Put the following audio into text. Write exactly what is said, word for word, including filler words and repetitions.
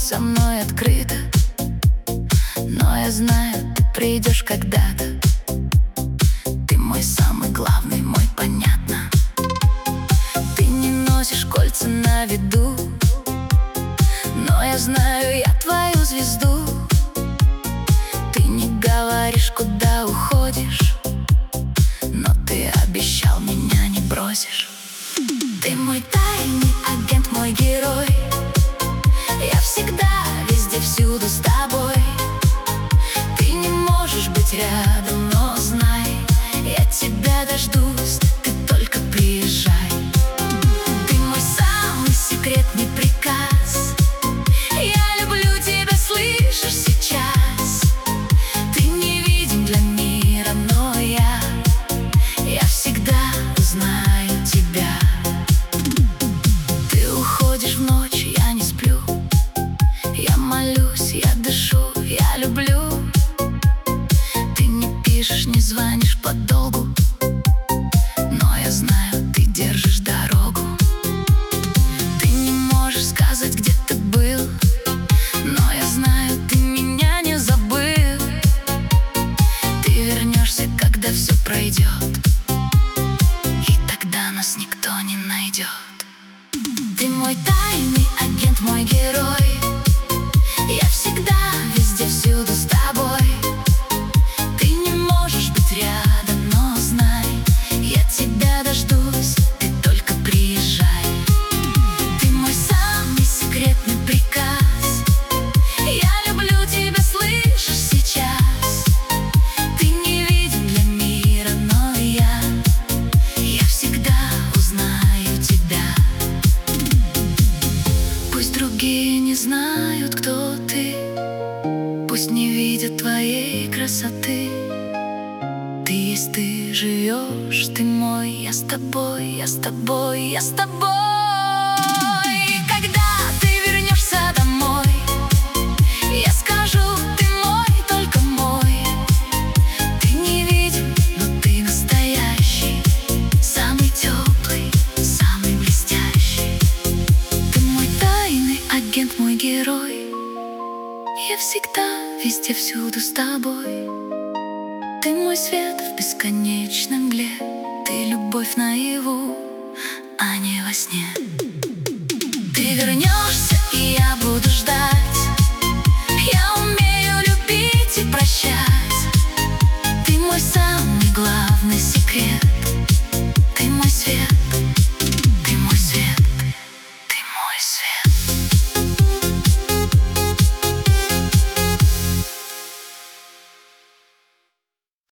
со мной открыто, но я знаю, ты придешь когда-то. Ты мой самый главный, мой понятно. Ты не носишь кольца на виду, но я знаю, я твою звезду. Ты не говоришь, куда уходишь, но ты обещал, меня не бросишь. Ты мой тайный агент, мой герой. Я всегда, везде, всюду с тобой. Ты не можешь быть рядом, но знай, я тебя дождусь, ты только приезжай. Ты мой самый секретный приказ. Я люблю тебя, слышишь сейчас? Ты не виден для мира, но я, я всегда узнаю тебя. Ты уходишь в ночь, я не сплю. Я молюсь, я дышу, я люблю. Ты не пишешь, не звонишь подолгу, но я знаю, ты держишь дорогу. Ты не можешь сказать, где ты был, но я знаю, ты меня не забыл. Ты вернешься, когда все пройдет, и тогда нас никто не найдет. Ты мой тайный агент, мой герой. Я всегда, везде, всюду с тобой. Ты не можешь быть рядом, но знай, я тебя дождусь, ты только приезжай. Ты мой самый секретный приказ. Я люблю тебя, слышишь сейчас? Ты не виден для мира, но я, я всегда узнаю тебя. Пусть другие не знают, кто ты, пусть не видят твоей красоты. Ты есть, ты живешь, ты мой. Я с тобой, я с тобой, я с тобой. Когда ты вернешься домой, я скажу, ты мой, только мой. Ты не виден, но ты настоящий, самый теплый, самый блестящий. Ты мой тайный агент, мой герой. Я всегда, везде, всюду с тобой. Ты мой свет в бесконечной мгле. Ты любовь наяву, а не во сне. Ты вернешься, и я буду ждать. Я умею любить и прощать. Ты мой самый главный секрет. Ты мой свет, ты мой свет, ты мой свет.